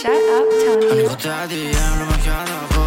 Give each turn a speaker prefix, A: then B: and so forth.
A: Shut up, Tony.
B: Anikko tää DM, no mä käydään